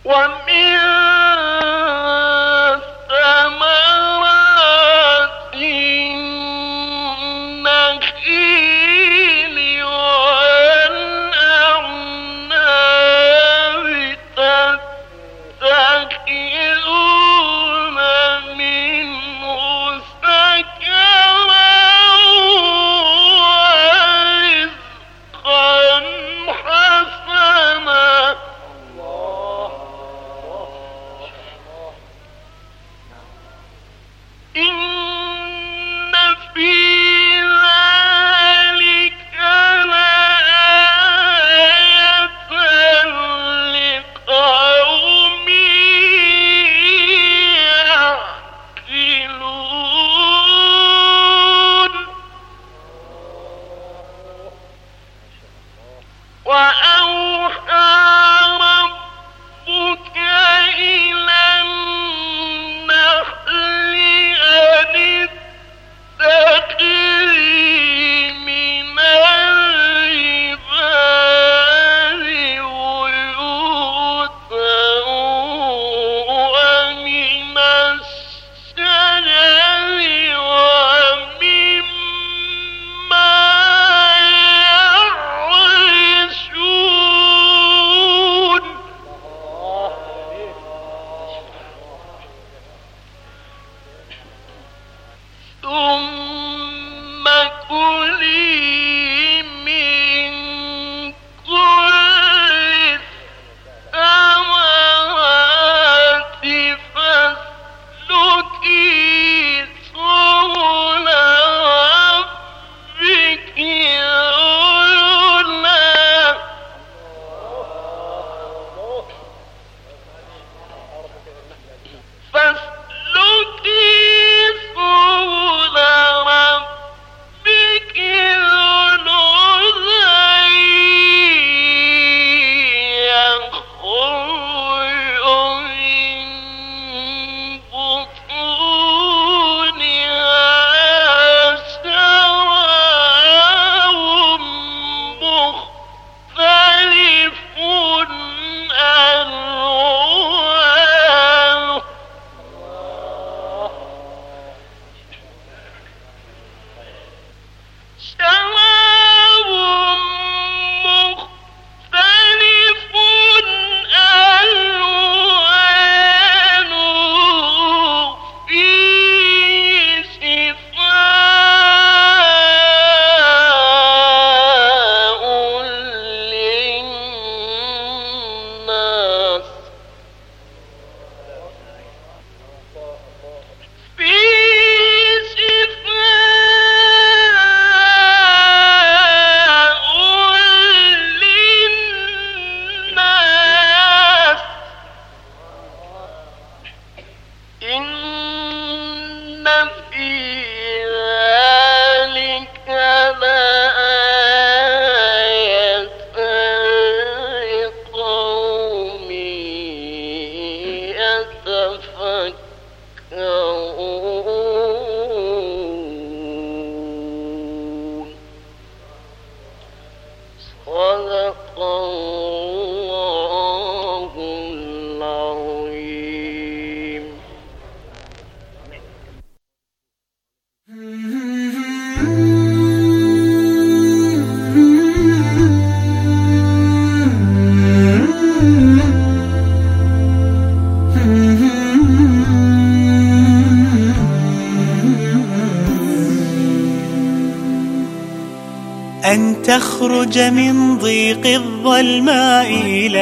أن تخرج من ضيق الظلماء إلى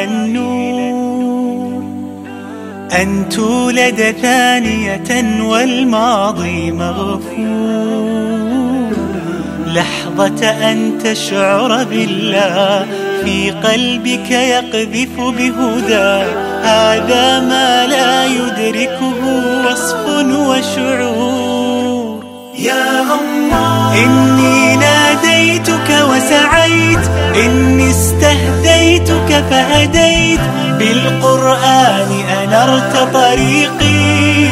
النور، أن تولد ثانية والماضي مغفور، لحظة أن تشعر بالله في قلبك يقذف بهدى، هذا ما لا يدركه وصف وشعور. يا الله إني ناديتك وسعيت، إني استهديتك فهديت، بالقرآن أنرت طريقي.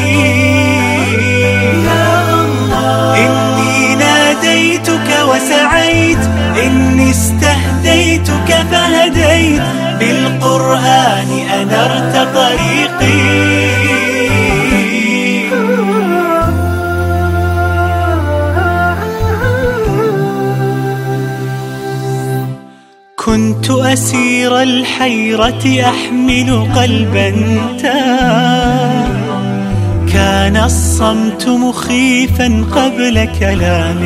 يا الله إني ناديتك وسعيت، إني استهديتك استهديتك فهديت، بالقرآن أنرت طريقي. كنت أسير الحيرة أحمل قلبا تاه، كان الصمت مخيفا قبل كلام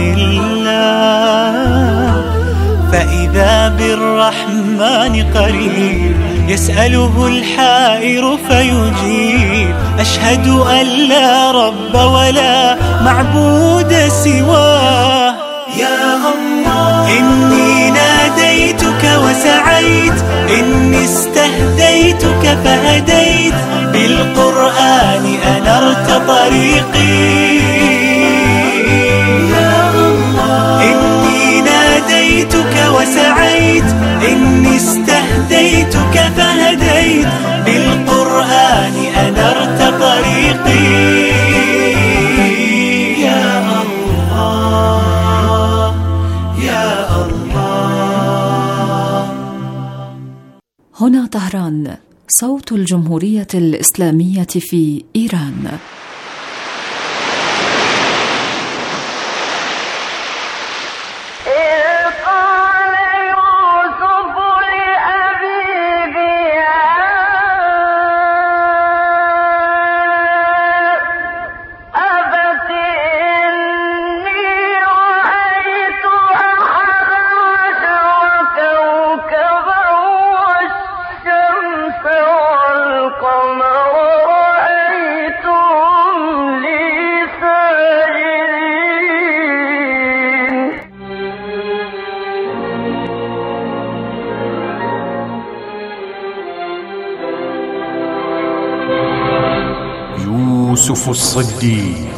الله، فإذا بالرحمن قريب يسأله الحائر فيجيب. أشهد أن لا رب ولا معبود سواه. يا الله إني ناديتك وسعيت، إني استهديتك فهديت، بالقرآن أنرت طريقي. يا الله إني ناديتك وسعيت، إني استهديتك فهديت، بالقرآن أنرت طريقي. يا الله يا الله. هنا طهران، صوت الجمهورية الإسلامية في إيران. يوسف الصديق.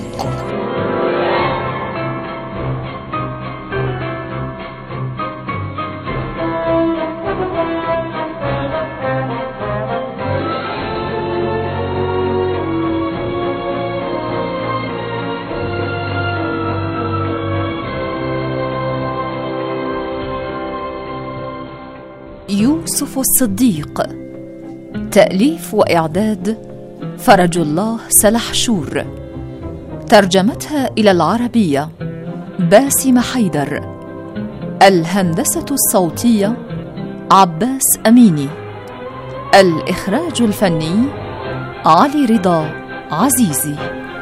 يوسف الصديق، تأليف وإعداد فرج الله سلحشور، ترجمتها إلى العربية باسم حيدر، الهندسة الصوتية عباس أميني، الإخراج الفني علي رضا عزيزي.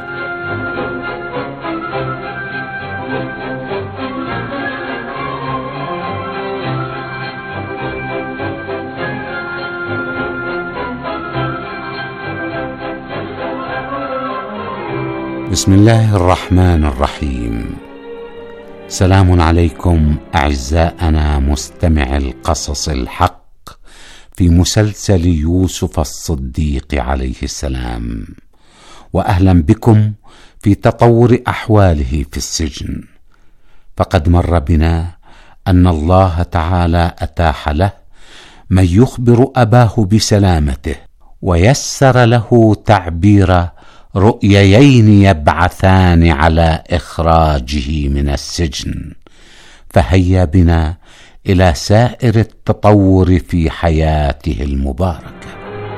بسم الله الرحمن الرحيم. سلام عليكم أعزائنا مستمع القصص الحق في مسلسل يوسف الصديق عليه السلام، وأهلا بكم في تطور أحواله في السجن. فقد مر بنا أن الله تعالى أتاح له من يخبر أباه بسلامته، ويسر له تعبير رؤييين يبعثان على إخراجه من السجن. فهيا بنا إلى سائر التطور في حياته المباركة.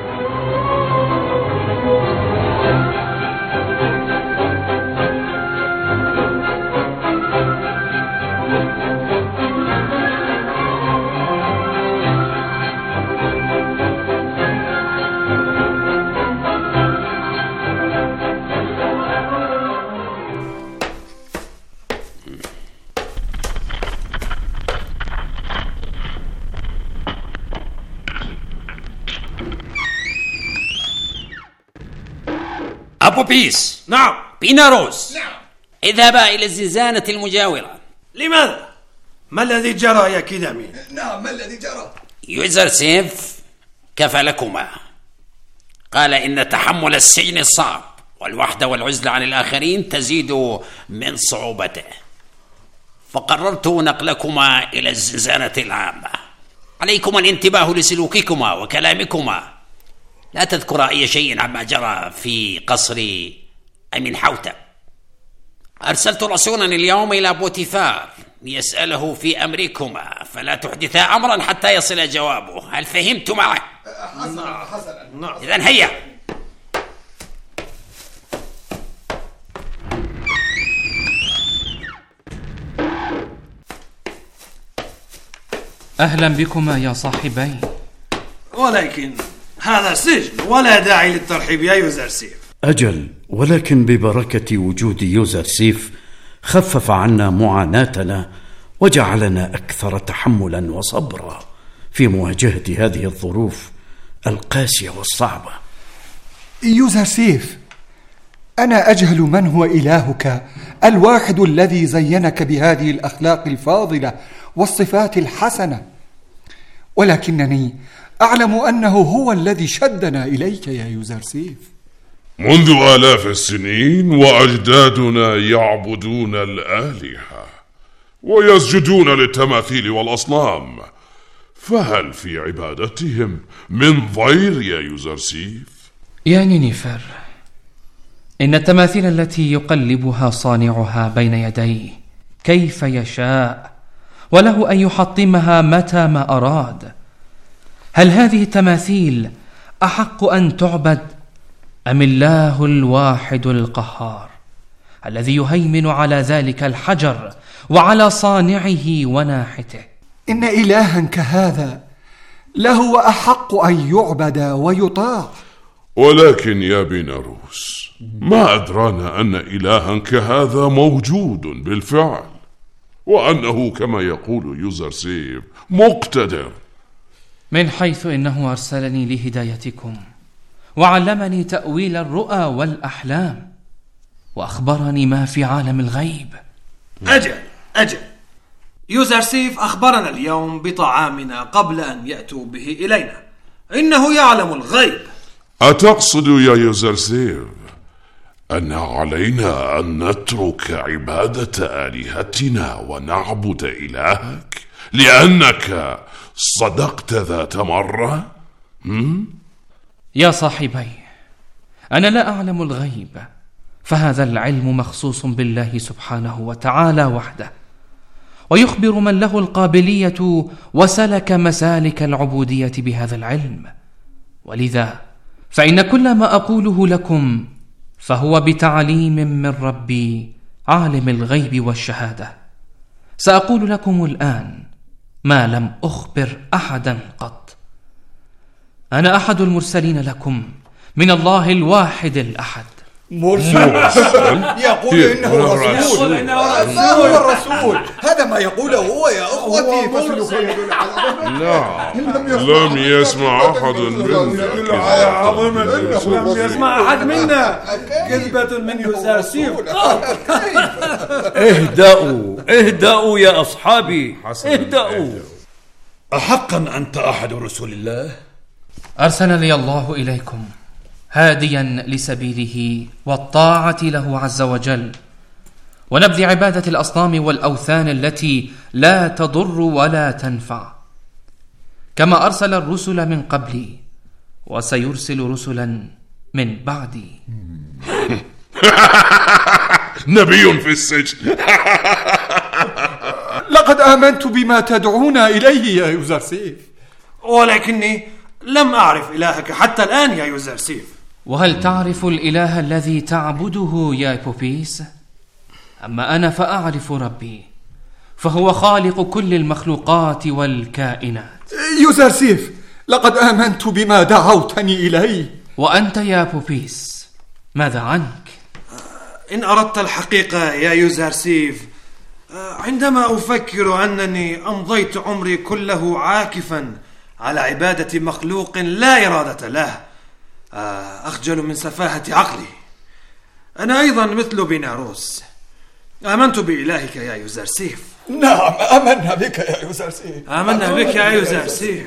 أبو بيس. نعم. بيناروس. نعم. اذهبا إلى الزنزانة المجاورة. لماذا؟ ما الذي جرى يا كدامي؟ نعم، ما الذي جرى؟ يوزر سيف كفى لكما، قال إن تحمل السجن صعب، والوحدة والعزلة عن الآخرين تزيد من صعوبته، فقررت نقلكما إلى الزنزانة العامة. عليكما الانتباه لسلوككما وكلامكما، لا تذكر أي شيء عما جرى في قصر أمين حوتب. أرسلت رسولا اليوم إلى بوتيفار يسأله في أمركما، فلا تحدثا أمرا حتى يصل جوابه. هل فهمتما؟ حسنا. إذن هيا. أهلا بكما يا صاحبي. ولكن هذا سجن ولا داعي للترحيب يا يوزرسيف. أجل، ولكن ببركة وجود يوزرسيف خفف عنا معاناتنا وجعلنا أكثر تحملا وصبرا في مواجهة هذه الظروف القاسية والصعبة. يوزرسيف، أنا أجهل من هو إلهك الواحد الذي زينك بهذه الأخلاق الفاضلة والصفات الحسنة، ولكنني أعلم أنه هو الذي شدنا إليك يا يوزرسيف. منذ آلاف السنين وأجدادنا يعبدون الآلهة ويسجدون للتماثيل والأصنام، فهل في عبادتهم من ضير يا يوزرسيف؟ يا نينيفر، إن التماثيل التي يقلبها صانعها بين يديه كيف يشاء وله أن يحطمها متى ما أراد. هل هذه التماثيل أحق أن تعبد أم الله الواحد القهار الذي يهيمن على ذلك الحجر وعلى صانعه وناحته؟ إن إلها كهذا لهو أحق أن يعبد ويطاع. ولكن يا بيناروس، ما أدرانا أن إلها كهذا موجود بالفعل، وأنه كما يقول يوزرسيف مقتدر. من حيث إنه أرسلني لهدايتكم وعلمني تأويل الرؤى والأحلام وأخبرني ما في عالم الغيب. أجل يوزرسيف أخبرنا اليوم بطعامنا قبل أن يأتوا به إلينا. إنه يعلم الغيب. أتقصد يا يوزرسيف أن علينا أن نترك عبادة آلهتنا ونعبد إلهك لأنك صدقت ذات مرة؟ يا صاحبي، أنا لا أعلم الغيب، فهذا العلم مخصوص بالله سبحانه وتعالى وحده، ويخبر من له القابلية وسلك مسالك العبودية بهذا العلم. ولذا فإن كل ما أقوله لكم فهو بتعليم من ربي عالم الغيب والشهادة. سأقول لكم الآن ما لم أخبر أحدا قط. أنا أحد المرسلين لكم من الله الواحد الأحد. مرسل؟ يقول إنه رسول. هو الرسول. هذا ما يقوله هو يا أخوتي، فسلوك يدل على لا، لم يسمع أحد منا. لم يسمع أحد منا. كذبة من يوزرسيف. اهدأوا يا أصحابي، اهدأوا. أحقا أنت أحد رسل الله؟ أرسلني الله إليكم هاديا لسبيله والطاعة له عز وجل، ونبذ عبادة الأصنام والأوثان التي لا تضر ولا تنفع، كما أرسل الرسل من قبلي وسيرسل رسلا من بعدي. نبي في السجن. لقد آمنت بما تدعونا إليه يا يوزرسيف، ولكني لم أعرف إلهك حتى الآن يا يوزرسيف. وهل تعرف الإله الذي تعبده يا بوبيس؟ أما أنا فأعرف ربي، فهو خالق كل المخلوقات والكائنات. يوزرسيف، لقد آمنت بما دعوتني إليه. وأنت يا بوبيس ماذا عنك؟ إن أردت الحقيقة يا يوزرسيف، عندما أفكر أنني أمضيت عمري كله عاكفا على عبادة مخلوق لا إرادة له، أخجل من سفاهة عقلي. أنا أيضا مثل بيناروس آمنت بإلهك يا يوزرسيف. نعم، آمنا بك يا يوزرسيف. آمنا بك يا يوزرسيف.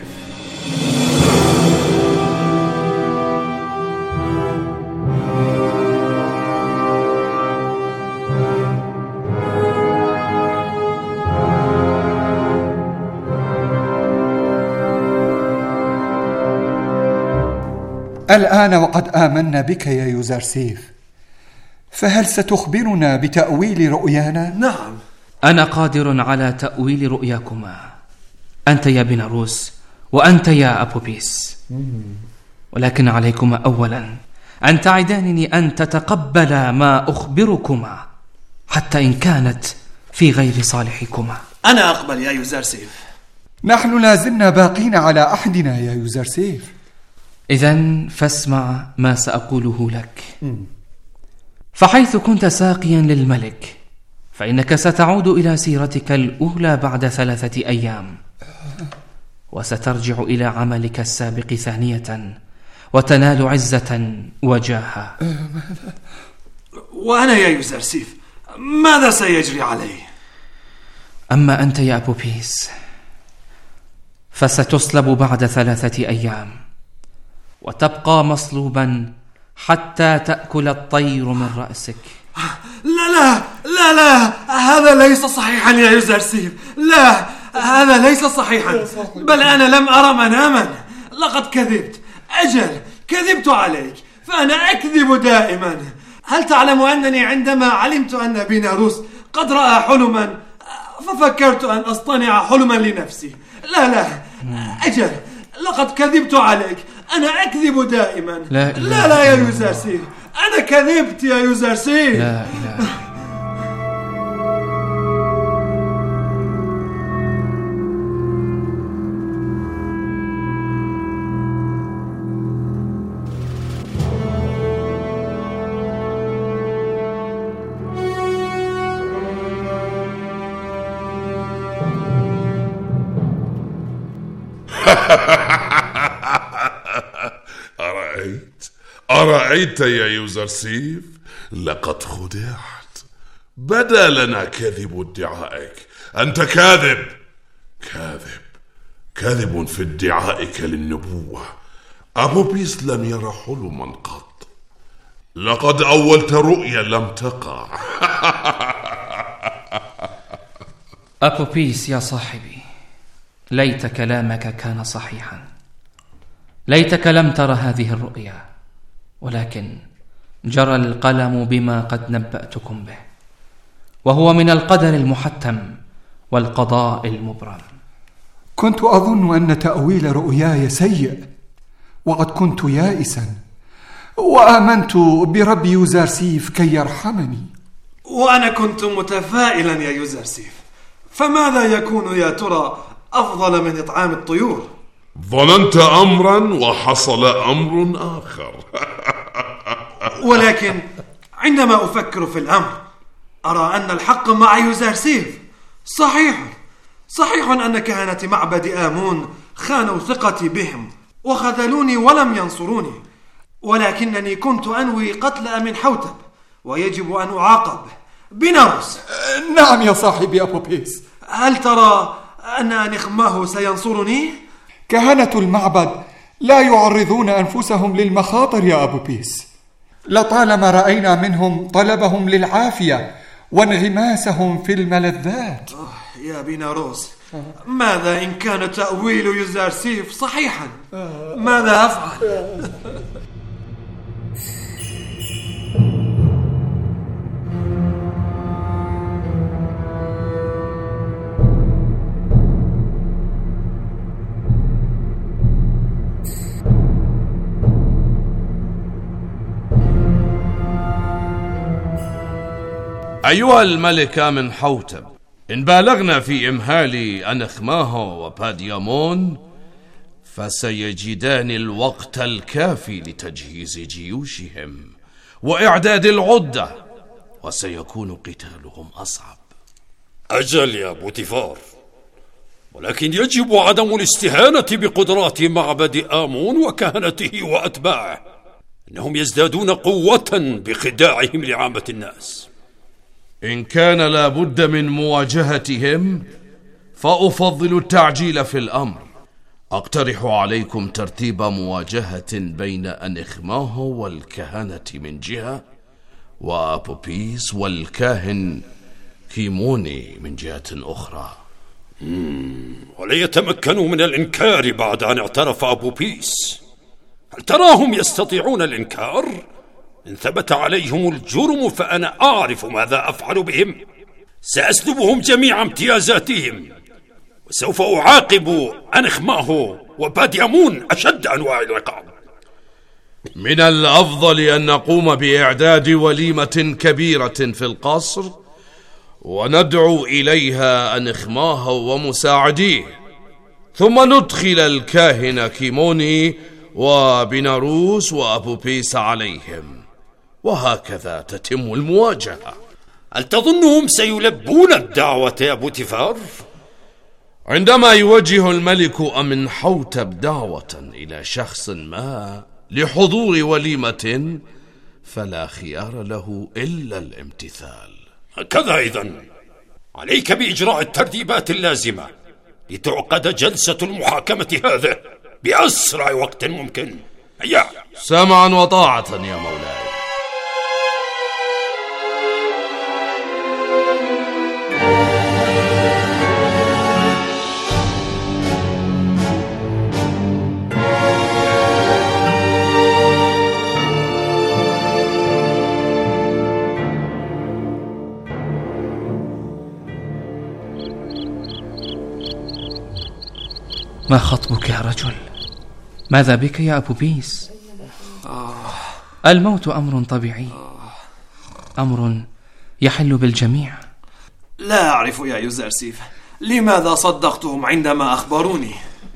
الآن وقد آمنا بك يا يوزرسيف، فهل ستخبرنا بتأويل رؤيانا؟ نعم. أنا قادر على تأويل رؤياكما، أنت يا بيناروس وأنت يا أبوبيس، ولكن عليكما أولا أن تعدانني أن تتقبلا ما أخبركما حتى إن كانت في غير صالحكما. أنا أقبل يا يوزرسيف. نحن لازلنا باقين على عهدنا يا يوزرسيف. إذن فاسمع ما سأقوله لك. فحيث كنت ساقيا للملك فإنك ستعود إلى سيرتك الأولى بعد 3 أيام، وسترجع إلى عملك السابق ثانية وتنال عزة وجاهة. وأنا يا يوزرسيف ماذا سيجري علي؟ أما أنت يا أبوبيس فستصلب بعد 3 أيام وتبقى مصلوبا حتى تأكل الطير من رأسك. لا لا لا لا، هذا ليس صحيحا يا يوزرسيف، لا هذا ليس صحيحا، بل أنا لم أرى مناما، لقد كذبت، أجل كذبت عليك، فأنا أكذب دائما. هل تعلم أنني عندما علمت أن بيناروس قد رأى حلما ففكرت أن أصطنع حلما لنفسي؟ لا لا أجل، لقد كذبت عليك، أنا أكذب دائما. لا لا لا يا يوزرسيف، أنا كذبت يا يوزرسيف. لا إله. أرأيت يا يوزرسيف؟ لقد خدعت، بدا لنا كذب ادعائك. أنت كاذب كاذب في ادعائك للنبوة. أبوبيس لم يرى حلما قط، لقد أولت رؤيا لم تقع. أبوبيس يا صاحبي، ليت كلامك كان صحيحا، ليتك لم تر هذه الرؤيا، ولكن جرى القلم بما قد نبأتكم به، وهو من القدر المحتم والقضاء المبرم. كنت أظن أن تأويل رؤياي سيء، وقد كنت يائسا، وآمنت برب يوزرسيف كي يرحمني. وأنا كنت متفائلا يا يوزرسيف، فماذا يكون يا ترى أفضل من إطعام الطيور؟ ظننت أمرا وحصل أمر آخر. ولكن عندما أفكر في الأمر أرى أن الحق مع يوزرسيف. صحيح أن كهنة معبد آمون خانوا ثقتي بهم وخذلوني ولم ينصروني، ولكنني كنت أنوي قتل أمنحوتب، ويجب أن أعاقب. بيناروس. نعم يا صاحبي أبوبيس. هل ترى أن أنخماه سينصرني؟ كهنة المعبد لا يعرضون أنفسهم للمخاطر يا أبوبيس، لطالما رأينا منهم طلبهم للعافية وانغماسهم في الملذات. يا بيناروس، ماذا إن كان تأويل يوزرسيف صحيحا؟ ماذا أفعل؟ أيها الملك آمنحوتب، إن بالغنا في إمهال أنخماهو وباديامون فسيجدان الوقت الكافي لتجهيز جيوشهم وإعداد العدة، وسيكون قتالهم أصعب. أجل يا بوتيفار، ولكن يجب عدم الاستهانة بقدرات معبد آمون وكهنته وأتباعه، إنهم يزدادون قوة بخداعهم لعامة الناس. إن كان لا بد من مواجهتهم فأفضل التعجيل في الأمر. أقترح عليكم ترتيب مواجهة بين أنخماه والكهنة من جهة، وأبوبيس والكاهن كيموني من جهة أخرى. ولا يتمكنوا من الإنكار بعد أن اعترف أبوبيس. هل تراهم يستطيعون الإنكار؟ إن ثبت عليهم الجرم فأنا أعرف ماذا أفعل بهم. سأسلبهم جميع امتيازاتهم، وسوف أعاقب أنخماه وباديامون أشد أنواع العقاب. من الأفضل أن نقوم بإعداد وليمة كبيرة في القصر، وندعو إليها أنخماه ومساعديه، ثم ندخل الكاهن كيموني وبيناروس وأبوبيس عليهم، وهكذا تتم المواجهة. هل تظنهم سيلبون الدعوة يا بوتيفار؟ عندما يوجه الملك أمنحوتب دعوة إلى شخص ما لحضور وليمة، فلا خيار له إلا الامتثال. هكذا إذن عليك بإجراء الترتيبات اللازمة لتعقد جلسة المحاكمة هذه بأسرع وقت ممكن. هيا. سمعا وطاعة يا مولاي. ما خطبك يا رجل؟ ماذا بك يا أبوبيس؟ الموت أمر طبيعي، أمر يحل بالجميع. لا أعرف يا يوزرسيف لماذا صدقتهم عندما أخبروني.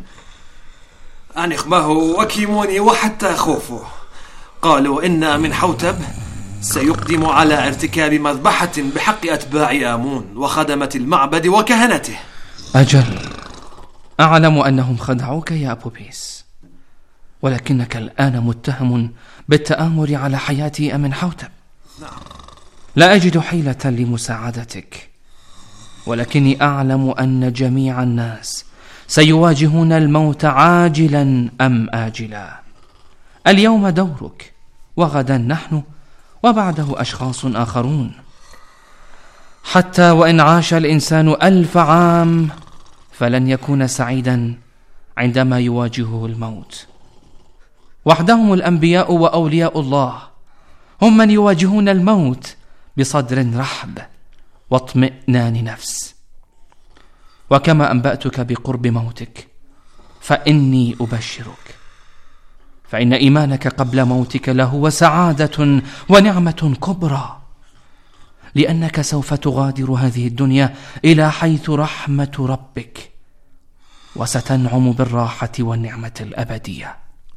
أنخماه وكيموني وحتى خوفو قالوا إن أمنحوتب سيقدم على ارتكاب مذبحة بحق أتباع آمون وخدمة المعبد وكهنته. أجل، أعلم أنهم خدعوك يا أبوبيس، ولكنك الآن متهم بالتآمر على حياة أمنحوتب. لا أجد حيلة لمساعدتك، ولكني أعلم أن جميع الناس سيواجهون الموت عاجلا أم آجلا. اليوم دورك، وغدا نحن، وبعده أشخاص آخرون. حتى وإن عاش الإنسان 1000 عام فلن يكون سعيدا عندما يواجهه الموت. وحدهم الأنبياء وأولياء الله هم من يواجهون الموت بصدر رحب واطمئنان نفس. وكما أنبأتك بقرب موتك فإني أبشرك، فإن إيمانك قبل موتك لهو سعادة ونعمة كبرى، لأنك سوف تغادر هذه الدنيا إلى حيث رحمة ربك، وستنعم بالراحة والنعمة الأبدية.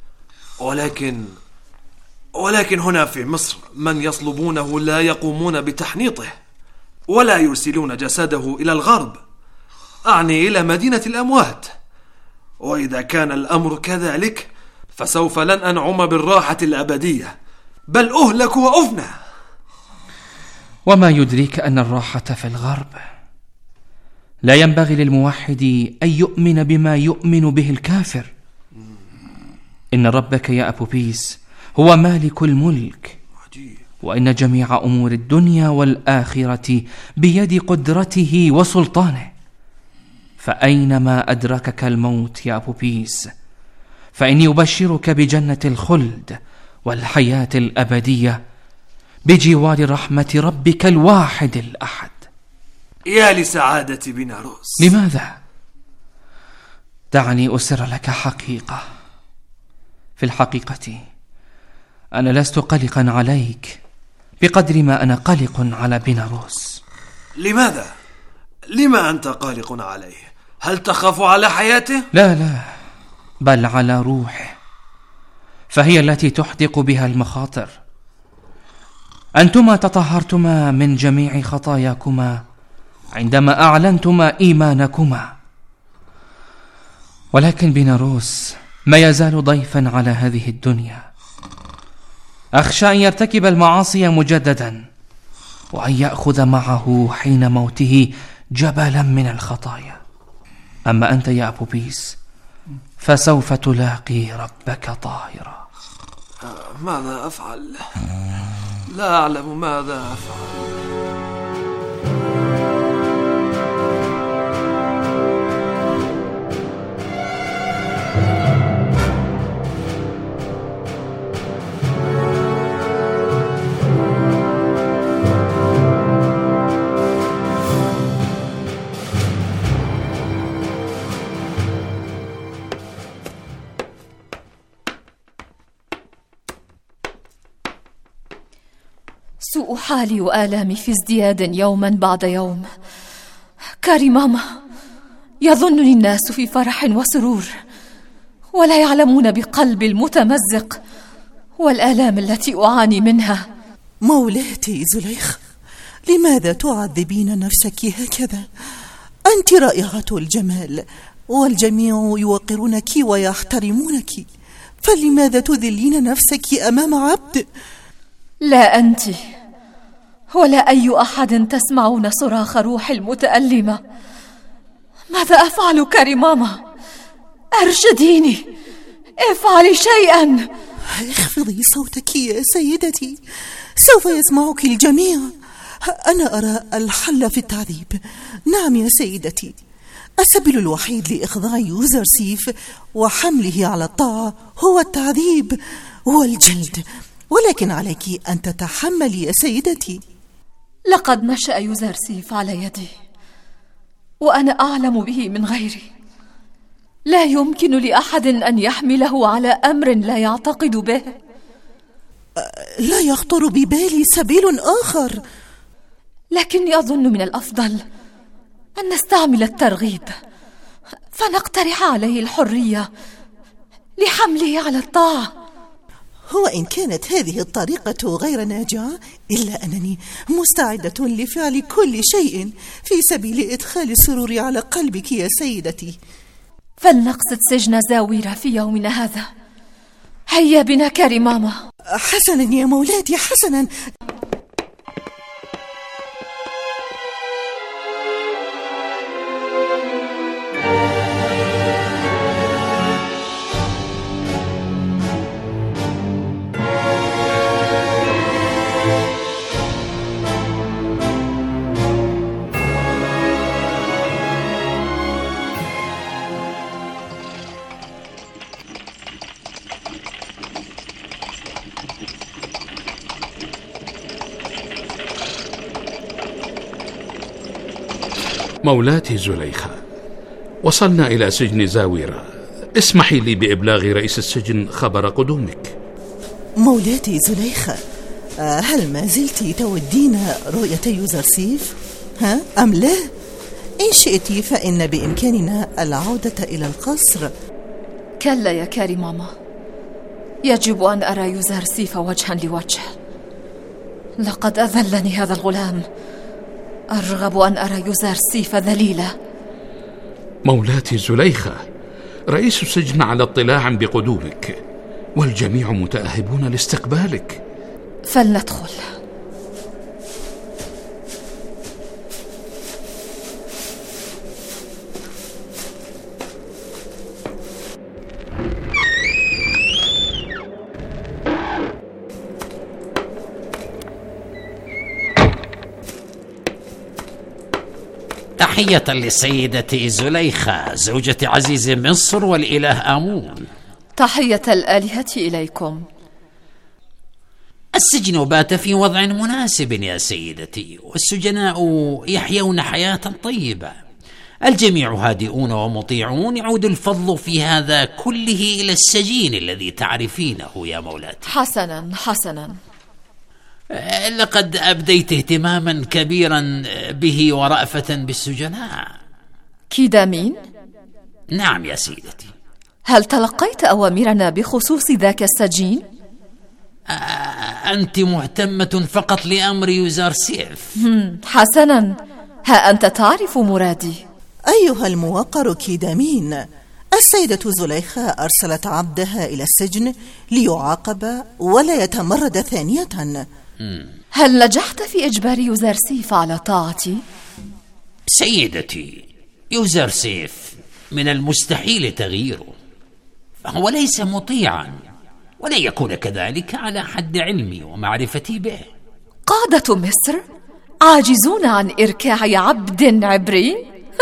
ولكن هنا في مصر من يصلبونه لا يقومون بتحنيطه ولا يرسلون جسده إلى الغرب، أعني إلى مدينة الأموات. وإذا كان الأمر كذلك فسوف لن أنعم بالراحة الأبدية، بل أهلك وأفنى. وما يدريك أن الراحة في الغرب؟ لا ينبغي للموحد أن يؤمن بما يؤمن به الكافر. إن ربك يا أبوبيس هو مالك الملك، وإن جميع أمور الدنيا والآخرة بيد قدرته وسلطانه. فأينما أدركك الموت يا أبوبيس فإني أبشرك بجنة الخلد والحياة الأبدية بجوار رحمة ربك الواحد الأحد. يا لسعادة بيناروس. لماذا؟ دعني أسر لك حقيقة. في الحقيقة أنا لست قلقا عليك بقدر ما أنا قلق على بيناروس. لماذا؟ لما أنت قلق عليه؟ هل تخاف على حياته؟ لا، بل على روحه، فهي التي تحدق بها المخاطر. أنتما تطهرتما من جميع خطاياكما عندما أعلنتما إيمانكما، ولكن بيناروس ما يزال ضيفا على هذه الدنيا. أخشى أن يرتكب المعاصي مجددا، وأن يأخذ معه حين موته جبلا من الخطايا. أما أنت يا أبوبيس فسوف تلاقي ربك طاهرا. ماذا أفعل؟ لا أعلم ماذا أفعل. سوء حالي وآلامي في ازدياد يوما بعد يوم. كاريماما، يظنني الناس في فرح وسرور، ولا يعلمون بقلبي المتمزق والآلام التي أعاني منها. مولاتي زليخة، لماذا تعذبين نفسك هكذا؟ أنت رائعة الجمال، والجميع يوقرونك ويحترمونك، فلماذا تذلين نفسك أمام عبد؟ لا أنت ولا أي أحد تسمعون صراخ روحي المتألمة. ماذا أفعل كاريماما؟ أرشديني، افعلي شيئا. اخفضي صوتك يا سيدتي، سوف يسمعك الجميع. أنا أرى الحل في التعذيب. نعم يا سيدتي، السبيل الوحيد لإخضاع يوزرسيف وحمله على الطاعة هو التعذيب والجلد، ولكن عليك أن تتحملي يا سيدتي. لقد نشأ يوزرسيف على يدي، وأنا أعلم به من غيري. لا يمكن لأحد أن يحمله على أمر لا يعتقد به. لا يخطر ببالي سبيل آخر، لكني أظن من الأفضل أن نستعمل الترغيب، فنقترح عليه الحرية لحمله على الطاعة. وإن كانت هذه الطريقة غير ناجعة، إلا أنني مستعدة لفعل كل شيء في سبيل إدخال السرور على قلبك يا سيدتي. فلنقصد سجن زاويرة في يومنا هذا. هيا بنا كاريماما. حسنا يا مولاتي، حسنا. مولاتي زليخة، وصلنا إلى سجن زاويرة. اسمحي لي بإبلاغ رئيس السجن خبر قدومك. مولاتي زليخة، هل ما زلت تودين رؤية يوزرسيف؟ أم لا؟ إن شئت فإن بإمكاننا العودة إلى القصر. كلا يا كاريماما، يجب أن أرى يوزرسيف وجها لوجه. لقد أذلني هذا الغلام، أرغب أن أرى يوزرسيف ذليلا. مولاتي زليخة، رئيس السجن على اطلاع بقدومك، والجميع متأهبون لاستقبالك. فلندخل. تحية لسيدتي زليخة زوجة عزيز مصر والإله آمون. تحية الآلهة إليكم. السجن بات في وضع مناسب يا سيدتي، والسجناء يحيون حياة طيبة. الجميع هادئون ومطيعون. يعود الفضل في هذا كله إلى السجين الذي تعرفينه يا مولاتي. حسنا حسنا. لقد أبديت اهتماما كبيرا به ورأفة بالسجناء. كيدامين؟ نعم يا سيدتي. هل تلقيت أوامرنا بخصوص ذاك السجين؟ أنت مهتمة فقط لأمر يوزرسيف. حسنا، ها أنت تعرف مرادي. أيها الموقر كيدامين، السيدة زليخة أرسلت عبدها إلى السجن ليعاقب ولا يتمرد ثانية. هل نجحت في إجبار يوزرسيف على طاعتي؟ سيدتي، يوزرسيف من المستحيل تغييره، فهو ليس مطيعا، ولا يكون كذلك على حد علمي ومعرفتي به. قادة مصر عاجزون عن إركاع عبد عبري؟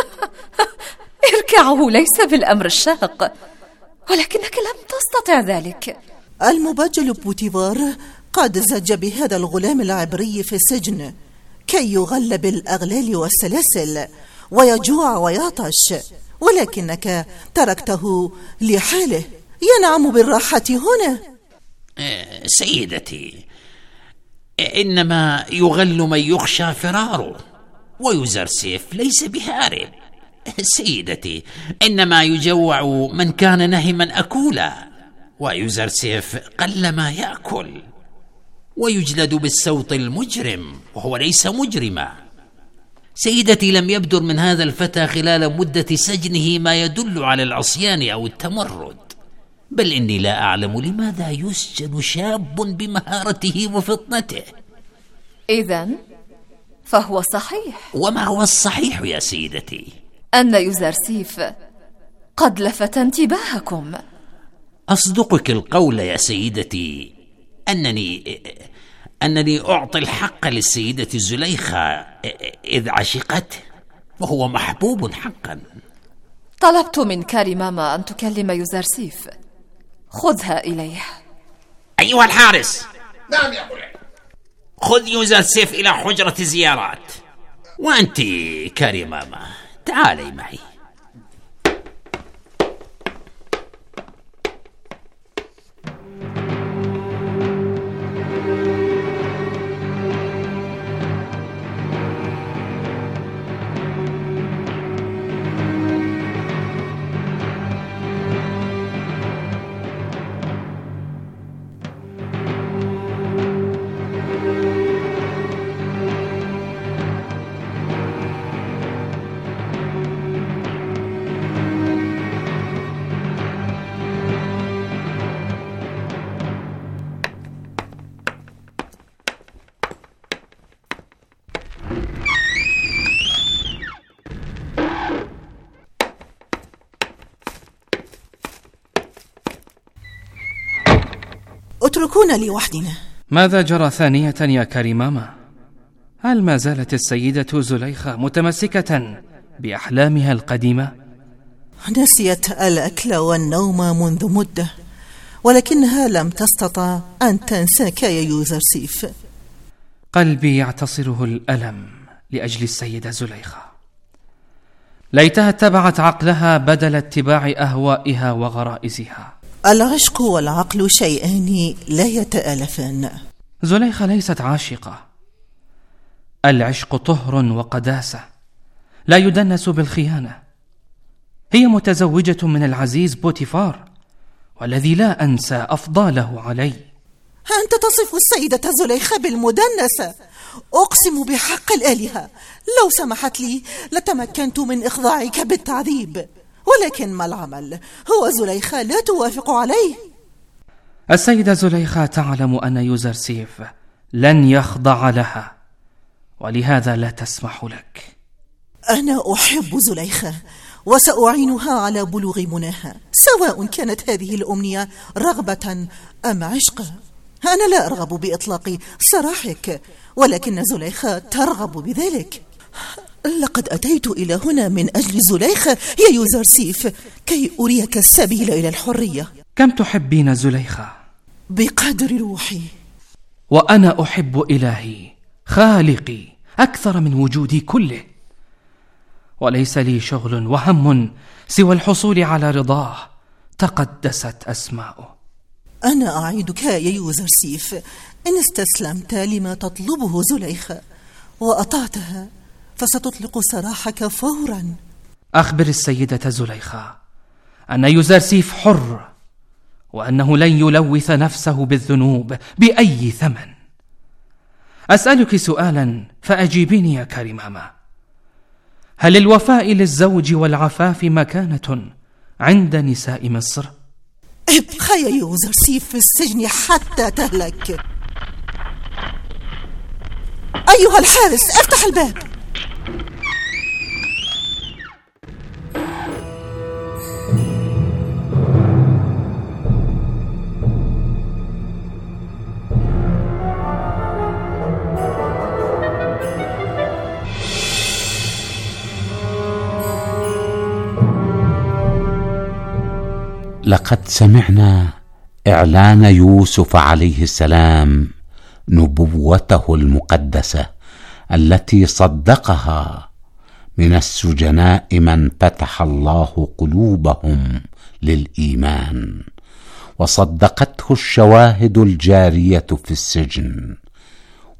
إركاعه ليس بالأمر الشاق، ولكنك لم تستطع ذلك. المبجل بوتيفار قد زج بهذا الغلام العبري في السجن كي يغل بالأغلال والسلاسل ويجوع ويعطش، ولكنك تركته لحاله ينعم بالراحة هنا. سيدتي، إنما يغل من يخشى فراره، ويوزرسيف ليس بهارب. سيدتي، إنما يجوع من كان نهما أكولا، ويوزرسيف قلما يأكل، ويجلد بالصوت المجرم وهو ليس مجرما. سيدتي، لم يبدر من هذا الفتى خلال مدة سجنه ما يدل على العصيان أو التمرد، بل إني لا أعلم لماذا يسجن شاب بمهارته وفطنته. إذن فهو صحيح. وما هو الصحيح يا سيدتي؟ أن يوزرسيف قد لفت انتباهكم. أصدقك القول يا سيدتي أنني أعطي الحق للسيدة زليخة إذ عشقته، وهو محبوب حقا. طلبت من كاريماما أن تكلم يوزرسيف، خذها إليه. أيها الحارس. نعم يا مولاي. خذ يوزرسيف إلى حجرة الزيارات، وأنت كاريماما تعالي معي. اتركونا لوحدنا. ماذا جرى ثانية يا كاريماما؟ هل ما زالت السيدة زليخة متمسكة بأحلامها القديمة؟ نسيت الأكل والنوم منذ مدة، ولكنها لم تستطع أن تنساك يا يوزرسيف. قلبي يعتصره الألم لأجل السيدة زليخة. ليتها اتبعت عقلها بدل اتباع أهوائها وغرائزها. العشق والعقل شيئان لا يتآلفان. زليخة ليست عاشقة. العشق طهر وقداسة، لا يدنس بالخيانة. هي متزوجة من العزيز بوتيفار، والذي لا أنسى أفضاله علي. أنت تصف السيدة زليخة بالمدنسة. أقسم بحق الآلهة لو سمحت لي لتمكنت من إخضاعك بالتعذيب، ولكن ما العمل؟ هو زليخة لا توافق عليه. السيدة زليخة تعلم أن يوزرسيف لن يخضع لها، ولهذا لا تسمح لك. أنا أحب زليخة وسأعينها على بلوغ مناها، سواء كانت هذه الأمنية رغبة أم عشقا. أنا لا أرغب بإطلاق سراحك، ولكن زليخة ترغب بذلك. لقد أتيت إلى هنا من أجل زليخة يا يوزرسيف، كي أريك السبيل إلى الحرية. كم تحبين زليخة؟ بقدر روحي. وأنا أحب إلهي خالقي أكثر من وجودي كله، وليس لي شغل وهم سوى الحصول على رضاه تقدست أسماؤه. أنا أعيدك يا يوزرسيف، إن استسلمت لما تطلبه زليخة وأطعتها فستطلق سراحك فورا. أخبر السيدة زليخة أن يوزرسيف حر، وأنه لن يلوث نفسه بالذنوب بأي ثمن. أسألك سؤالا فأجيبيني يا كاريماما. هل الوفاء للزوج والعفاف مكانة عند نساء مصر؟ ابقى يا يوزرسيف في السجن حتى تهلك. أيها الحارس، افتح الباب. لقد سمعنا إعلان يوسف عليه السلام نبوته المقدسة التي صدقها من السجناء من فتح الله قلوبهم للإيمان، وصدقته الشواهد الجارية في السجن،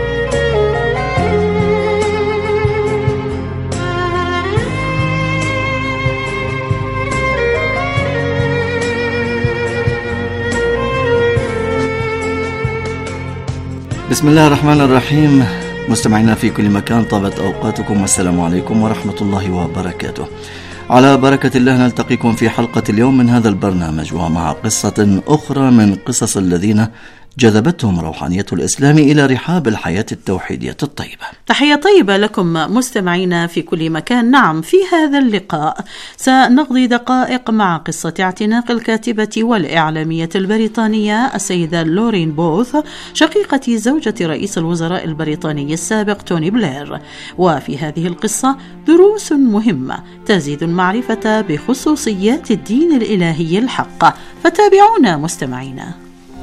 بسم الله الرحمن الرحيم. مستمعينا في كل مكان، طابت أوقاتكم والسلام عليكم ورحمة الله وبركاته. على بركة الله نلتقيكم في حلقة اليوم من هذا البرنامج، ومع قصة أخرى من قصص الذين جذبتهم روحانية الإسلام إلى رحاب الحياة التوحيدية الطيبة. تحية طيبة لكم مستمعينا في كل مكان. نعم، في هذا اللقاء سنقضي دقائق مع قصة اعتناق الكاتبة والإعلامية البريطانية السيدة لورين بوث، شقيقة زوجة رئيس الوزراء البريطاني السابق توني بلير. وفي هذه القصة دروس مهمة تزيد المعرفة بخصوصيات الدين الإلهي الحق، فتابعونا مستمعينا.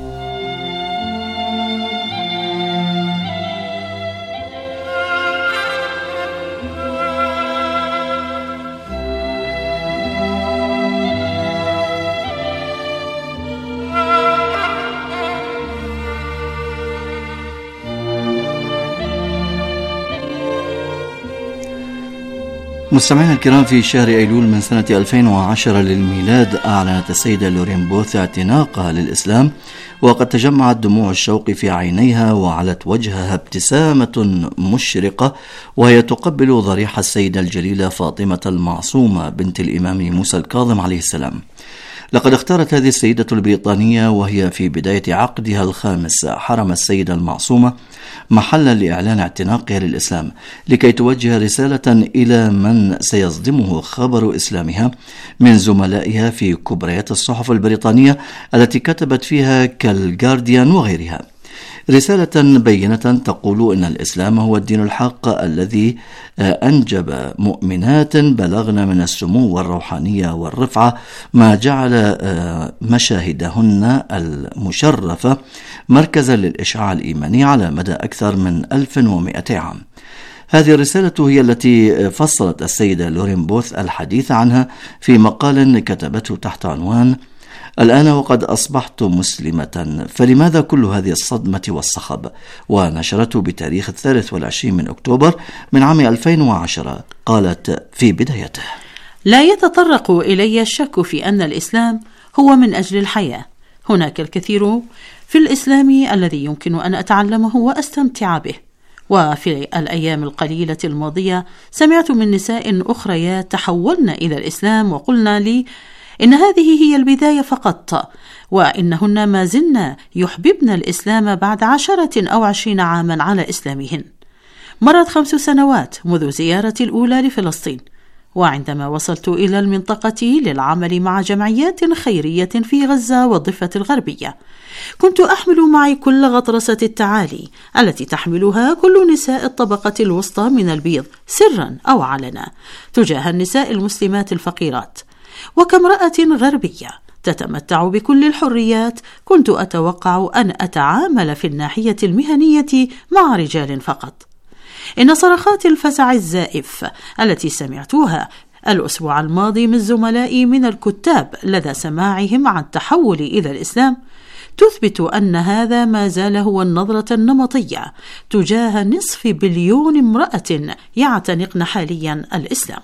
مستمعينا الكرام، في شهر أيلول من سنة 2010 للميلاد أعلنت السيدة لورين بوث اعتناقها للإسلام، وقد تجمعت دموع الشوق في عينيها وعلت وجهها ابتسامة مشرقة وهي تقبل ضريح السيدة الجليلة فاطمة المعصومة بنت الإمام موسى الكاظم عليه السلام. لقد اختارت هذه السيدة البريطانية وهي في بداية عقدها الخامس حرم السيدة المعصومة محلا لإعلان اعتناقها للإسلام، لكي توجه رسالة إلى من سيصدمه خبر إسلامها من زملائها في كبريات الصحف البريطانية التي كتبت فيها كالجارديان وغيرها. رسالة بينة تقول إن الإسلام هو الدين الحق الذي أنجب مؤمنات بلغن من السمو والروحانية والرفعة ما جعل مشاهدهن المشرفة مركزا للإشعاع الإيماني على مدى أكثر من 1200 عام. هذه الرسالة هي التي فصلت السيدة لورين بوث الحديث عنها في مقال كتبته تحت عنوان الآن وقد أصبحت مسلمة، فلماذا كل هذه الصدمة والصخب؟ ونشرته بتاريخ 23 من أكتوبر من عام 2010. قالت في بدايته: لا يتطرق إلي الشك في أن الإسلام هو من أجل الحياة. هناك الكثير في الإسلام الذي يمكن أن أتعلمه وأستمتع به. وفي الأيام القليلة الماضية سمعت من نساء أخريات تحولن إلى الإسلام وقلنا لي إن هذه هي البداية فقط، وإنهن ما زلن يحببن الإسلام بعد 10 أو 20 عاما على إسلامهن. مرت 5 سنوات منذ زيارتي الأولى لفلسطين، وعندما وصلت إلى المنطقة للعمل مع جمعيات خيرية في غزة والضفة الغربية، كنت أحمل معي كل غطرسة التعالي التي تحملها كل نساء الطبقة الوسطى من البيض سرا أو علنا تجاه النساء المسلمات الفقيرات. وكامرأة غربية تتمتع بكل الحريات، كنت أتوقع أن أتعامل في الناحية المهنية مع رجال فقط. إن صرخات الفزع الزائف التي سمعتها الأسبوع الماضي من زملائي من الكتاب لدى سماعهم عن تحولي إلى الإسلام تثبت أن هذا ما زال هو النظرة النمطية تجاه 2 بليون امرأة يعتنقن حاليا الإسلام.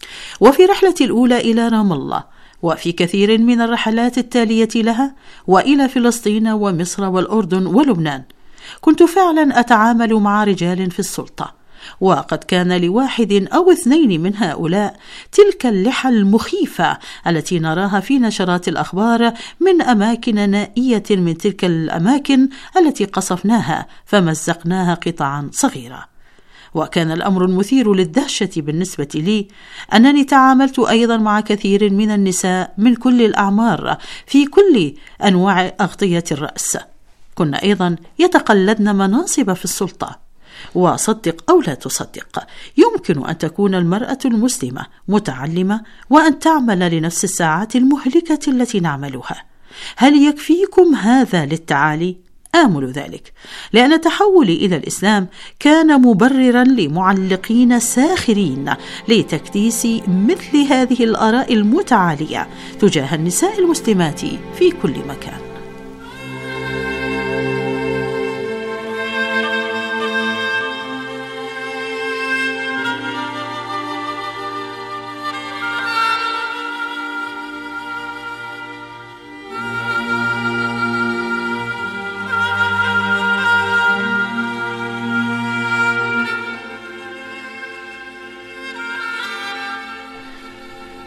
وفي رحلتي الأولى إلى رام الله، وفي كثير من الرحلات التالية لها، وإلى فلسطين ومصر والأردن ولبنان، كنت فعلا أتعامل مع رجال في السلطة، وقد كان ل1 أو 2 من هؤلاء تلك اللحى المخيفة التي نراها في نشرات الأخبار من أماكن نائية من تلك الأماكن التي قصفناها فمزقناها قطعا صغيرة. وكان الأمر المثير للدهشة بالنسبة لي أنني تعاملت أيضا مع كثير من النساء من كل الأعمار في كل أنواع أغطية الرأس، كنا أيضا يتقلدن مناصب في السلطة. وصدق أو لا تصدق، يمكن أن تكون المرأة المسلمة متعلمة وأن تعمل لنفس الساعات المهلكة التي نعملها. هل يكفيكم هذا للتعالي؟ آمل ذلك، لأن تحولي إلى الإسلام كان مبررا لمعلقين ساخرين لتكديس مثل هذه الآراء المتعالية تجاه النساء المسلمات في كل مكان.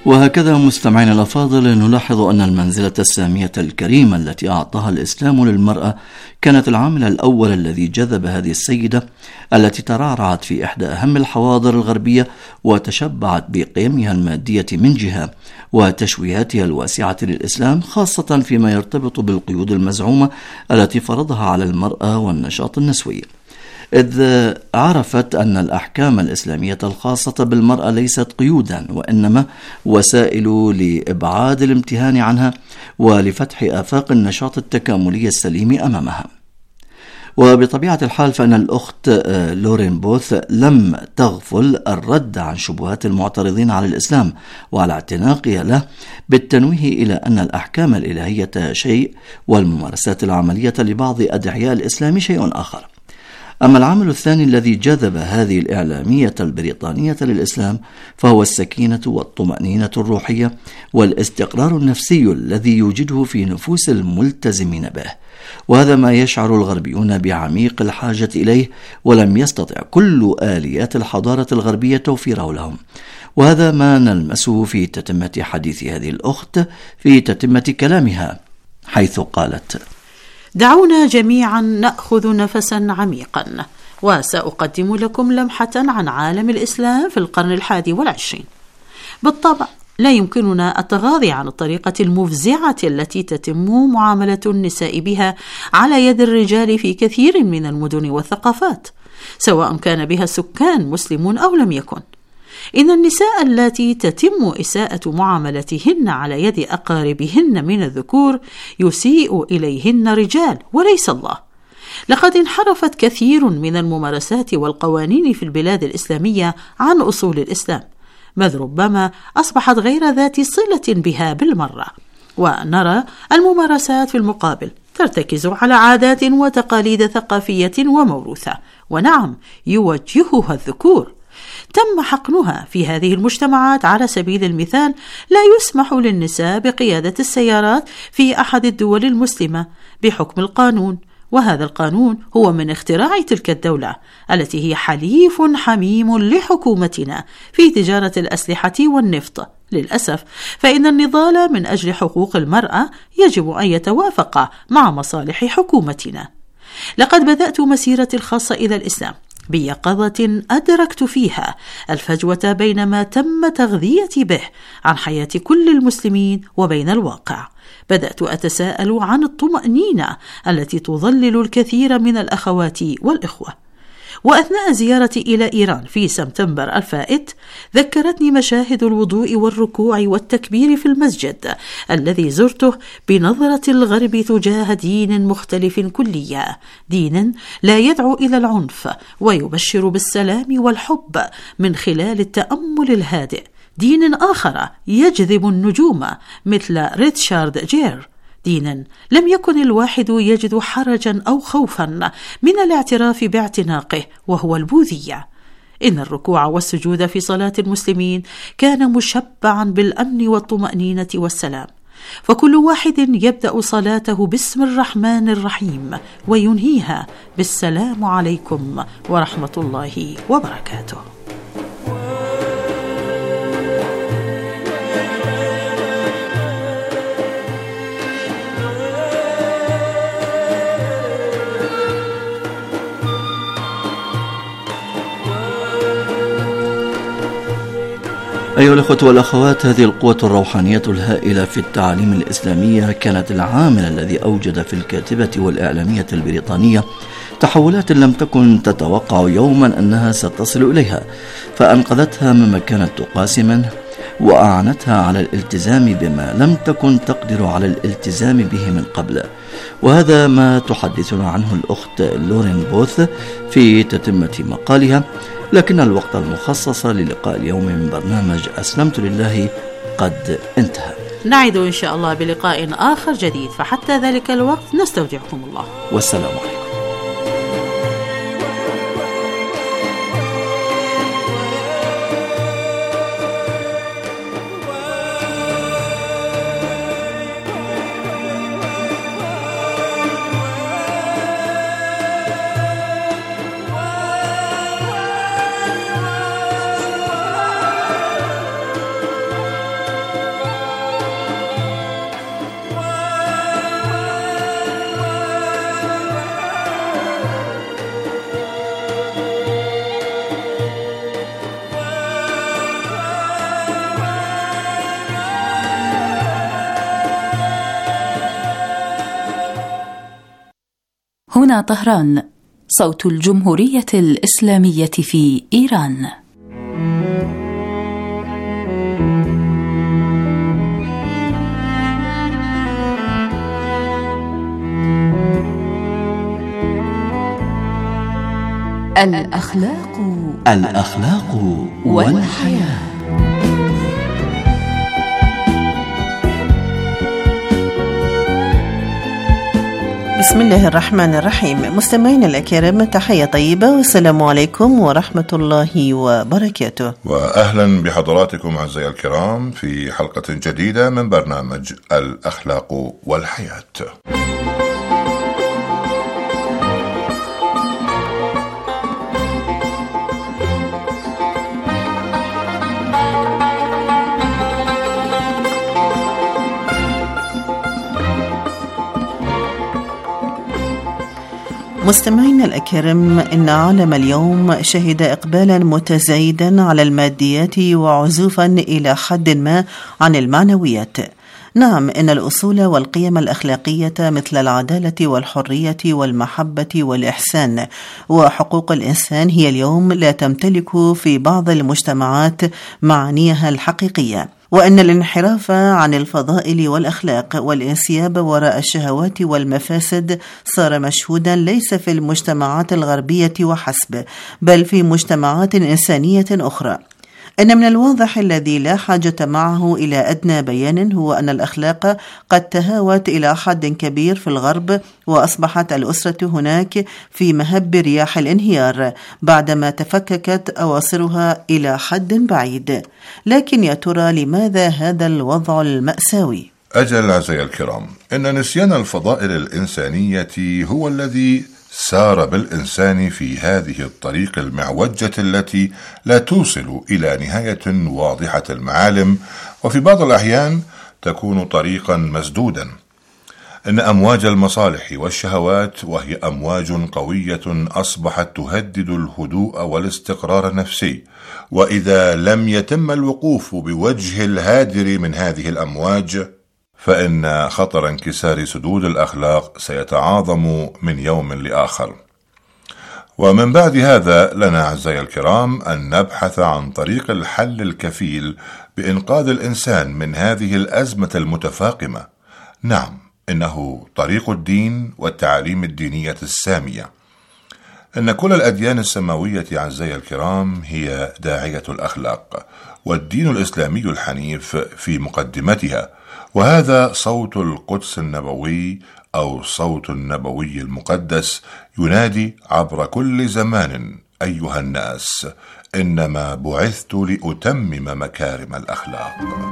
وهكذا مستمعينا الأفاضل نلاحظ أن المنزلة السامية الكريمة التي أعطاها الإسلام للمرأة كانت العامل الأول الذي جذب هذه السيدة التي ترعرعت في إحدى أهم الحواضر الغربية وتشبعت بقيمها المادية من جهة وتشويهاتها الواسعة للإسلام، خاصة فيما يرتبط بالقيود المزعومة التي فرضها على المرأة والنشاط النسوي، إذ عرفت أن الأحكام الإسلامية الخاصة بالمرأة ليست قيودا وإنما وسائل لإبعاد الامتهان عنها ولفتح آفاق النشاط التكاملي السليم أمامها. وبطبيعة الحال فإن الأخت لورين بوث لم تغفل الرد عن شبهات المعترضين على الإسلام وعلى اعتناقها له بالتنويه إلى أن الأحكام الإلهية شيء والممارسات العملية لبعض أدعياء الإسلام شيء آخر. أما العامل الثاني الذي جذب هذه الإعلامية البريطانية للإسلام فهو السكينة والطمأنينة الروحية والاستقرار النفسي الذي يوجده في نفوس الملتزمين به، وهذا ما يشعر الغربيون بعميق الحاجة إليه ولم يستطع كل آليات الحضارة الغربية توفيره لهم. وهذا ما نلمسه في تتمة حديث هذه الأخت في تتمة كلامها، حيث قالت: دعونا جميعا نأخذ نفسا عميقا، وسأقدم لكم لمحة عن عالم الإسلام في القرن 21. بالطبع لا يمكننا التغاضي عن الطريقة المفزعة التي تتم معاملة النساء بها على يد الرجال في كثير من المدن والثقافات، سواء كان بها سكان مسلمون أو لم يكن. إن النساء التي تتم إساءة معاملتهن على يد أقاربهن من الذكور يسيء إليهن رجال وليس الله. لقد انحرفت كثير من الممارسات والقوانين في البلاد الإسلامية عن أصول الإسلام، بل ربما أصبحت غير ذات صلة بها بالمرة. ونرى الممارسات في المقابل ترتكز على عادات وتقاليد ثقافية وموروثة، ونعم يوجهها الذكور. تم حقنها في هذه المجتمعات. على سبيل المثال لا يسمح للنساء بقيادة السيارات في أحد الدول المسلمة بحكم القانون، وهذا القانون هو من اختراع تلك الدولة التي هي حليف حميم لحكومتنا في تجارة الأسلحة والنفط. للأسف فإن النضال من أجل حقوق المرأة يجب أن يتوافق مع مصالح حكومتنا. لقد بدأت مسيرتي الخاصة إلى الإسلام بيقظة أدركت فيها الفجوة بين ما تم تغذيتي به عن حياة كل المسلمين وبين الواقع. بدأت أتساءل عن الطمأنينة التي تظلل الكثير من الأخوات والإخوة. وأثناء زيارتي إلى إيران في سبتمبر الفائت ذكرتني مشاهد الوضوء والركوع والتكبير في المسجد الذي زرته بنظرة الغرب تجاه دين مختلف كليا، دين لا يدعو إلى العنف ويبشر بالسلام والحب من خلال التأمل الهادئ، دين آخر يجذب النجوم مثل ريتشارد جير، دينا لم يكن الواحد يجد حرجا أو خوفا من الاعتراف باعتناقه، وهو البوذية. إن الركوع والسجود في صلاة المسلمين كان مشبعا بالأمن والطمأنينة والسلام، فكل واحد يبدأ صلاته باسم الرحمن الرحيم وينهيها بالسلام عليكم ورحمة الله وبركاته. أيها الأخوة والأخوات، هذه القوة الروحانية الهائلة في التعاليم الإسلامية كانت العامل الذي أوجد في الكاتبة والإعلامية البريطانية تحولات لم تكن تتوقع يوما أنها ستصل إليها، فأنقذتها مما كانت تقاسي منه وأعنتها على الالتزام بما لم تكن تقدر على الالتزام به من قبل. وهذا ما تحدثنا عنه الأخت لورين بوث في تتمة مقالها، لكن الوقت المخصص للقاء اليوم من برنامج أسلمت لله قد انتهى. نعد إن شاء الله بلقاء آخر جديد، فحتى ذلك الوقت نستودعكم الله، والسلام عليكم. هنا طهران، صوت الجمهورية الإسلامية في إيران. الأخلاق والحياة. بسم الله الرحمن الرحيم. مستمعينا الأكارم، تحية طيبة والسلام عليكم ورحمة الله وبركاته، وأهلا بحضراتكم أعزائي الكرام في حلقة جديدة من برنامج الأخلاق والحياة. مستمعينا الأكرام، إن عالم اليوم شهد إقبالا متزايدا على الماديات وعزوفا إلى حد ما عن المعنويات. نعم، إن الأصول والقيم الأخلاقية مثل العدالة والحرية والمحبة والإحسان وحقوق الإنسان هي اليوم لا تمتلك في بعض المجتمعات معانيها الحقيقية، وأن الانحراف عن الفضائل والأخلاق والانسياب وراء الشهوات والمفاسد صار مشهودا ليس في المجتمعات الغربية وحسب، بل في مجتمعات إنسانية أخرى. إن من الواضح الذي لا حاجة معه إلى أدنى بيان هو أن الأخلاق قد تهاوت إلى حد كبير في الغرب، وأصبحت الأسرة هناك في مهب رياح الانهيار بعدما تفككت أواصرها إلى حد بعيد. لكن يا ترى لماذا هذا الوضع المأساوي؟ أجل أعزائي الكرام، إن نسيان الفضائل الإنسانية هو الذي سار بالإنسان في هذه الطريق المعوجة التي لا توصل إلى نهاية واضحة المعالم، وفي بعض الأحيان تكون طريقا مسدودا. إن أمواج المصالح والشهوات، وهي أمواج قوية أصبحت تهدد الهدوء والاستقرار النفسي، وإذا لم يتم الوقوف بوجه الهادر من هذه الأمواج فإن خطر انكسار سدود الأخلاق سيتعاظم من يوم لآخر. ومن بعد هذا لنا أعزائي الكرام أن نبحث عن طريق الحل الكفيل بإنقاذ الإنسان من هذه الأزمة المتفاقمة. نعم، إنه طريق الدين والتعاليم الدينية السامية. إن كل الأديان السماوية أعزائي الكرام هي داعية الأخلاق، والدين الإسلامي الحنيف في مقدمتها، وهذا صوت القدس النبوي أو صوت النبوي المقدس ينادي عبر كل زمان: أيها الناس، إنما بعثت لأتمم مكارم الأخلاق.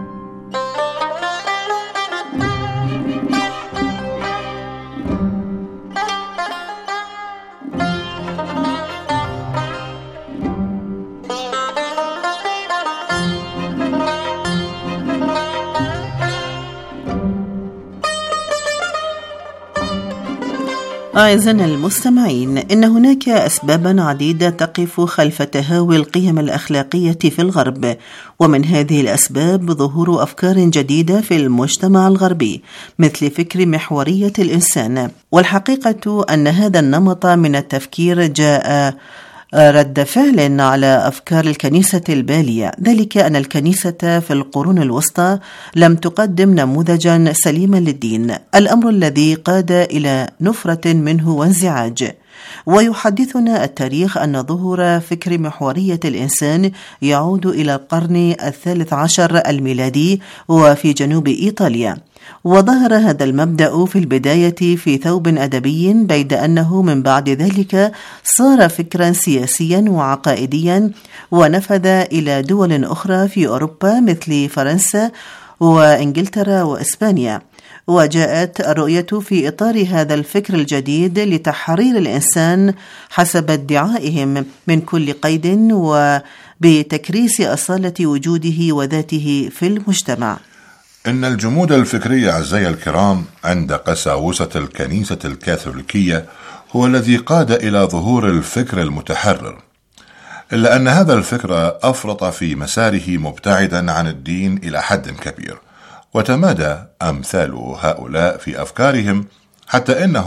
أعزائنا المستمعين، إن هناك أسبابا عديدة تقف خلف تهاوي القيم الأخلاقية في الغرب، ومن هذه الأسباب ظهور أفكار جديدة في المجتمع الغربي مثل فكر محورية الإنسان. والحقيقة أن هذا النمط من التفكير جاء رد فعل على أفكار الكنيسة البالية، ذلك أن الكنيسة في القرون الوسطى لم تقدم نموذجا سليما للدين، الأمر الذي قاد إلى نفرة منه وانزعاج. ويحدثنا التاريخ أن ظهور فكر محورية الإنسان يعود إلى القرن ال13 الميلادي وفي جنوب إيطاليا، وظهر هذا المبدأ في البداية في ثوب أدبي، بيد أنه من بعد ذلك صار فكرا سياسيا وعقائديا ونفذ إلى دول أخرى في أوروبا مثل فرنسا وإنجلترا وإسبانيا. وجاءت الرؤية في إطار هذا الفكر الجديد لتحرير الإنسان حسب ادعائهم من كل قيد وبتكريس أصالة وجوده وذاته في المجتمع. إن الجمود الفكري أعزائي الكرام عند قساوسة الكنيسة الكاثوليكية هو الذي قاد إلى ظهور الفكر المتحرر، إلا أن هذا الفكر أفرط في مساره مبتعدا عن الدين إلى حد كبير، وتمادى أمثال هؤلاء في أفكارهم حتى إنهم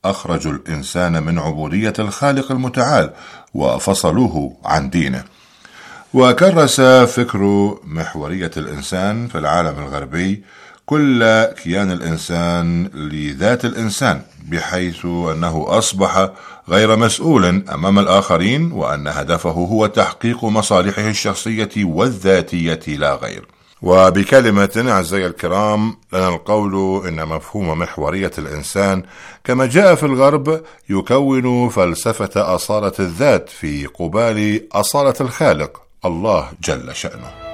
أخرجوا الإنسان من عبودية الخالق المتعال وفصلوه عن دينه. وكرس فكر محورية الإنسان في العالم الغربي كل كيان الإنسان لذات الإنسان، بحيث أنه أصبح غير مسؤول أمام الآخرين، وأن هدفه هو تحقيق مصالحه الشخصية والذاتية لا غير. وبكلمة أعزائي الكرام، لنا القول إن مفهوم محورية الإنسان كما جاء في الغرب يكون فلسفة أصالة الذات في قبال أصالة الخالق الله جل شأنه.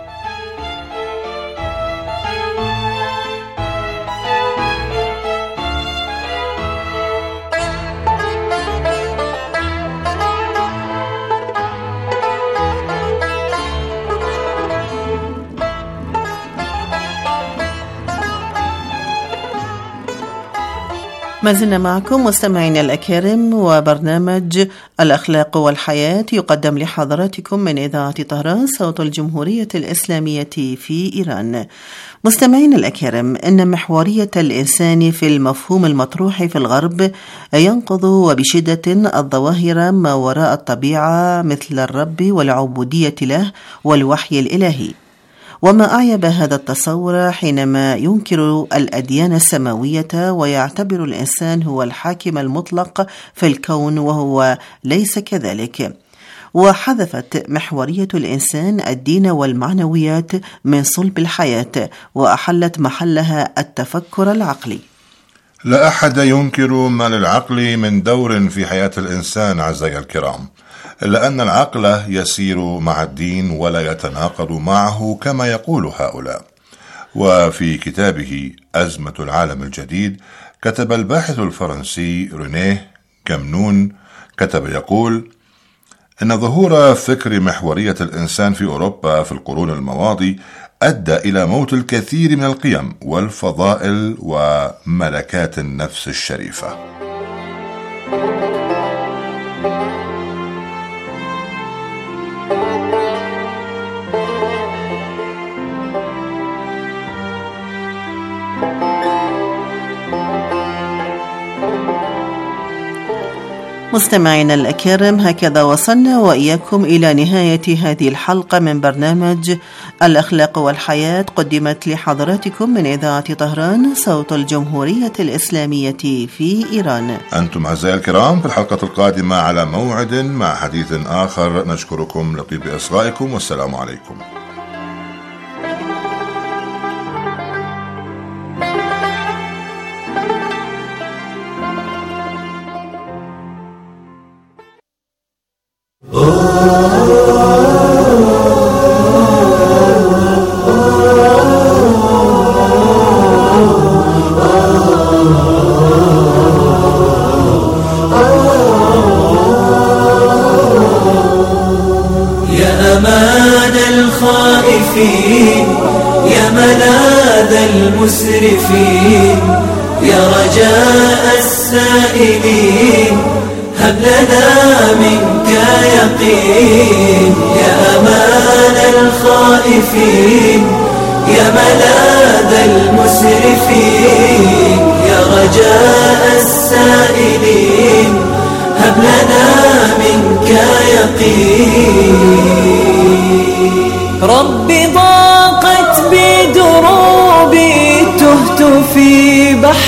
ما زلنا معكم مستمعينا الأكارم، وبرنامج الأخلاق والحياة يقدم لحضراتكم من إذاعة طهران صوت الجمهورية الإسلامية في إيران. مستمعينا الأكارم، إن محورية الإنسان في المفهوم المطروح في الغرب ينقض وبشدة الظواهر ما وراء الطبيعة مثل الرب والعبودية له والوحي الإلهي. وما أعيب هذا التصور حينما ينكر الأديان السماوية ويعتبر الإنسان هو الحاكم المطلق في الكون، وهو ليس كذلك. وحذفت محورية الإنسان الدين والمعنويات من صلب الحياة، وأحلت محلها التفكر العقلي. لا أحد ينكر ما للعقل من دور في حياة الإنسان أعزائي الكرام، إلا أن العقل يسير مع الدين ولا يتناقض معه كما يقول هؤلاء. وفي كتابه أزمة العالم الجديد كتب الباحث الفرنسي رينيه كامنون، كتب يقول إن ظهور فكر محورية الإنسان في أوروبا في القرون الماضي أدى إلى موت الكثير من القيم والفضائل وملكات النفس الشريفة. مستمعينا الأكارم، هكذا وصلنا وإياكم إلى نهاية هذه الحلقة من برنامج الأخلاق والحياة، قدمت لحضراتكم من إذاعة طهران صوت الجمهورية الإسلامية في إيران. أنتم أعزائي الكرام في الحلقة القادمة على موعد مع حديث آخر. نشكركم لطيب إصغائكم، والسلام عليكم. يا ملاذ المسرفين، يا رجاء السائلين، هب لنا منك يقين. يا أمان الخائفين، يا ملاذ المسرفين، يا رجاء السائلين، هب لنا منك يقين. ربي ضاقت بدروبي، تهت في بحر